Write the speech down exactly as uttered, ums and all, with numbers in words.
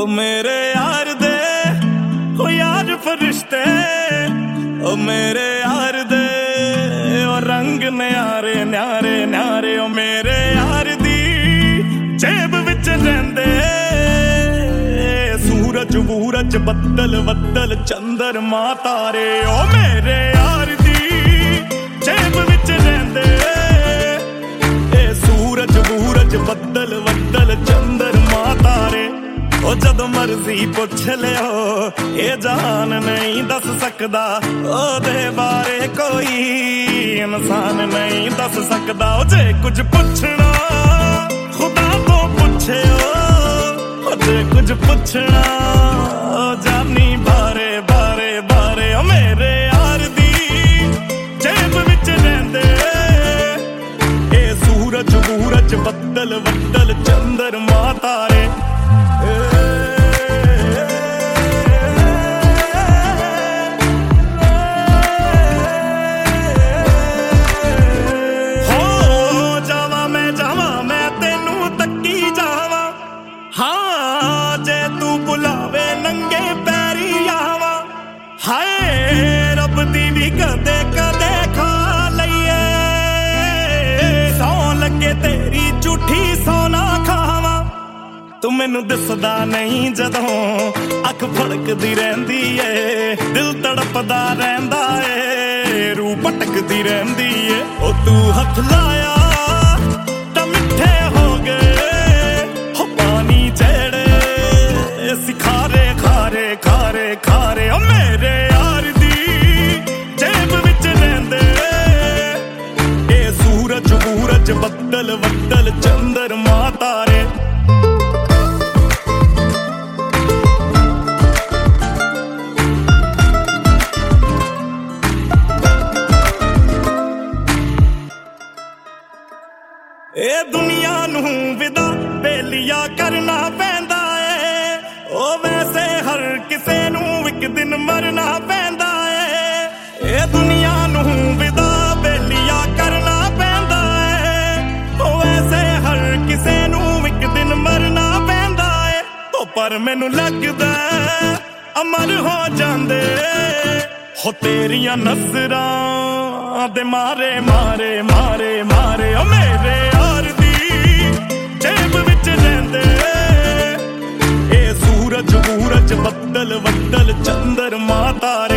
मेरे यार दे ओ यार फरिश्ते, ओ मेरे यार दे ओ रंग न्यारे न्यारे न्यारे, ओ मेरे यार दी जेब विच रहिंदे सूरज वूरज बदल बदल चंद्रमा तारे। ओ मेरे यार दी जेब विच रहिंदे सूरज वूरज बदल बदल चंद्रमा तारे। ओ जद मर्जी पुछ लियो ये जान नहीं दस सकदा, ओदे बारे कोई इंसान नहीं दस सकदा। ओ जे कुछ पुछना खुदा तो पुछियो, ओ जे कुछ पुछना ओ जानी बारे बारे बारे। ओ मेरे यार दी जेब विच रहिंदे सूरज वूरज बदल बदल चंद्रमा तारे। हो जावा मैं जावा मैं तेनू तक्की जावा, हाँ जे तू बुलावे नंगे पैरी आवा। हाय रब दी भी कदे कदे खा लईए, सौ लगे तेरी झूठी सोना खावा। तू मैनू दिसदा नहीं जदों अख फड़कदी रहिंदी ए, दिल तड़पदा रहिंदा ए, रूह भटकदी रहिंदी ए। ओ तू हथ लाया तां मिठे हो गए हो पानी जेड़े सिखारे खारे खारे खारे। ओ मेरे यार दी जेब विच रहिंदे सूरज वूरज बदल बदल चंद्रमा तारे। ए दुनिया नू विदा बेलिया करना पैंदा है, ओ वैसे हर किसे नू इक दिन मरना पैंदा है। ए दुनिया नू विदा बेलिया करना पैंदा है, ओ वैसे हर किसे नू इक दिन मरना पैंदा है। ओ पर मैनू लगदा अमर हो जांदे हो तेरियां नजरां दे मारे मारे मारे मारे। ओ मेरे यार दी जेब विच रहिंदे ए सूरज वूरज बदल बदल चंद्रमा तारे।